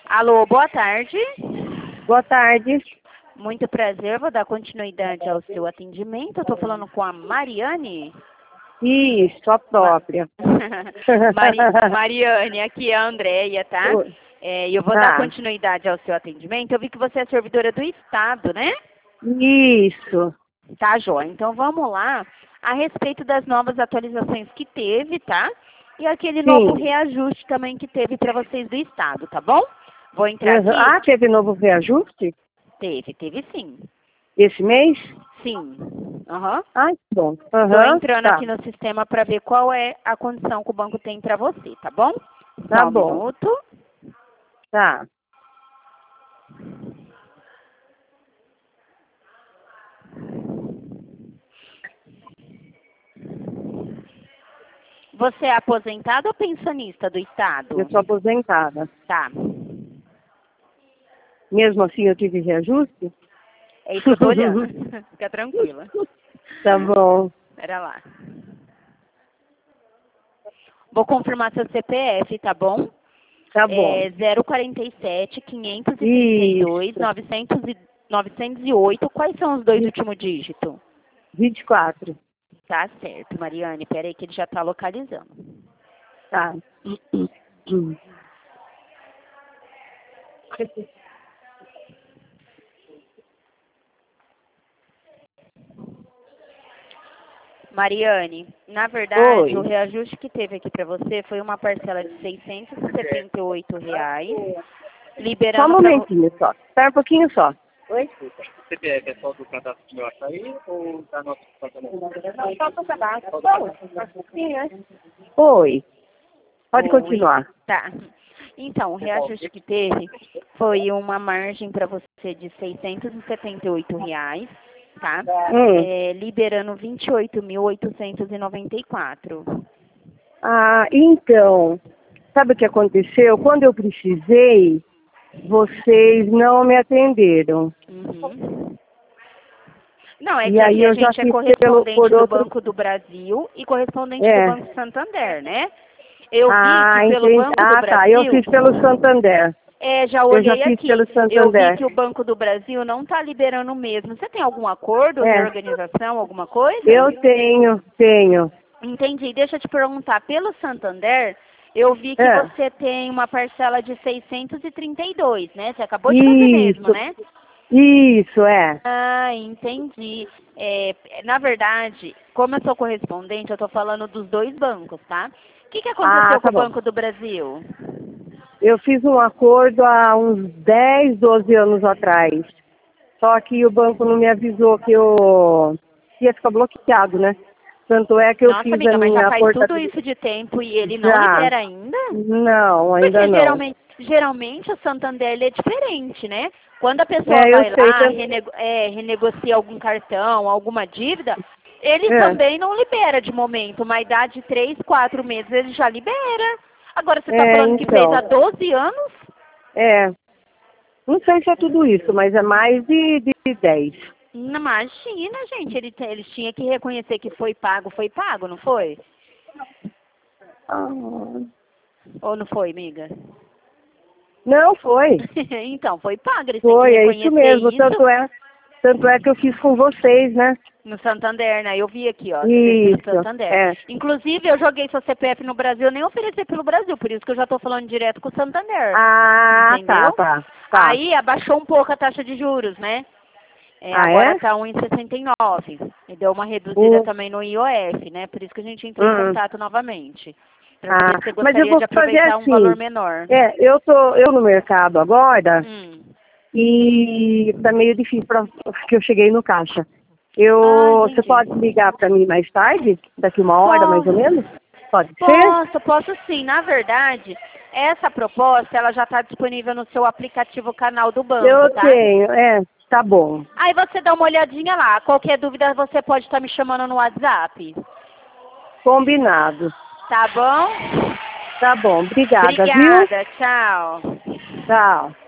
Alô, boa tarde. Boa tarde. Muito prazer, vou dar continuidade ao seu atendimento. Eu estou falando com a Mariane. Isso, a própria. Mariane, aqui é a Andréia, tá? E eu vou dar continuidade ao seu atendimento. Eu vi que você é servidora do Estado, né? Isso. Tá, joia. Então vamos lá. A respeito das novas atualizações que teve, tá? E aquele novo reajuste também que teve para vocês do Estado, tá bom? Vou entrar aqui. Ah, teve novo reajuste? Teve sim. Esse mês? Sim. Aham. Ah, que bom. Estou entrando aqui no sistema para ver qual é a condição que o banco tem para você, tá bom? Tá Só um bom. minuto. Tá. Você é aposentado ou pensionista do Estado? Eu sou aposentada. Tá. Mesmo assim eu tive reajuste? É isso que eu tô olhando. Fica tranquila. Tá bom. Pera lá. Vou confirmar seu CPF, tá bom? Tá bom. É 047 532 908. Quais são os dois últimos dígitos? 24. Tá certo, Mariane. Pera aí que ele já tá localizando. Tá. Mariane, na verdade, Oi. o reajuste que teve aqui para você foi uma parcela de R$ 678, liberando Só um momentinho só. Espera um pouquinho só. Oi? O CPF é só do cadastro do meu açaí ou da nossa departamento? Só do cadastro. Oi. Pode continuar. Tá. Então, o reajuste que teve foi uma margem para você de R$ 678, tá? Liberando 28.894. Ah, então, sabe o que aconteceu? Quando eu precisei, vocês não me atenderam. Uhum. Não, é E que aí aqui a eu já gente é fiz correspondente do outro... Banco do Brasil e correspondente do Banco Santander, né? Eu vi que pelo entendi. Banco do Brasil... Tá, eu fiz pelo Santander. Já olhei eu já fiz aqui. pelo Santander. Eu vi que o Banco do Brasil não está liberando mesmo. Você tem algum acordo, reorganização, alguma coisa? Eu tenho. Entendi. Deixa eu te perguntar. Pelo Santander, eu vi que você tem uma parcela de 632, né? Você acabou de fazer mesmo, né? Isso, é. Ah, entendi. Na verdade, como eu sou correspondente, eu estou falando dos dois bancos, tá? O que aconteceu com o Banco do Brasil? Eu fiz um acordo há uns 10, 12 anos atrás. Só que o banco não me avisou que eu ia ficar bloqueado, né? Tanto é que eu fiz amiga, a mas minha já faz tudo isso de tempo e ele não libera ainda? Não, ainda Porque não. geralmente o Santander ele é diferente, né? Quando a pessoa vai lá, renegocia algum cartão, alguma dívida, ele também não libera de momento. Uma idade de 3, 4 meses ele já libera. Agora você está falando que fez há 12 anos? Não sei se é tudo isso, mas é mais de 10. Imagina, gente, eles tinham que reconhecer que foi pago, não foi? Ou não foi, amiga? Não, foi. Então, foi pago, eles Foi, têm que é reconhecer isso mesmo. isso. Tanto é que eu fiz com vocês, né? No Santander, né? Eu vi aqui, ó. Você Isso, fez pelo Santander. Inclusive, eu joguei seu CPF no Brasil, nem ofereci pelo Brasil, por isso que eu já tô falando direto com o Santander. Entendeu? Tá. Aí, abaixou um pouco a taxa de juros, né? Agora tá 1,69. E deu uma reduzida também no IOF, né? Por isso que a gente entrou em contato novamente. Pra saber se você gostaria de aproveitar um valor menor. Eu no mercado agora e tá meio difícil que eu cheguei no caixa. Você pode ligar para mim mais tarde? Daqui uma hora, mais ou menos? Pode ser? Posso sim. Na verdade, essa proposta, ela já está disponível no seu aplicativo canal do banco, Eu tá? tenho, tá bom. Aí você dá uma olhadinha lá. Qualquer dúvida, você pode estar me chamando no WhatsApp. Combinado. Tá bom? Tá bom, obrigada, viu? Obrigada, tchau. Tchau.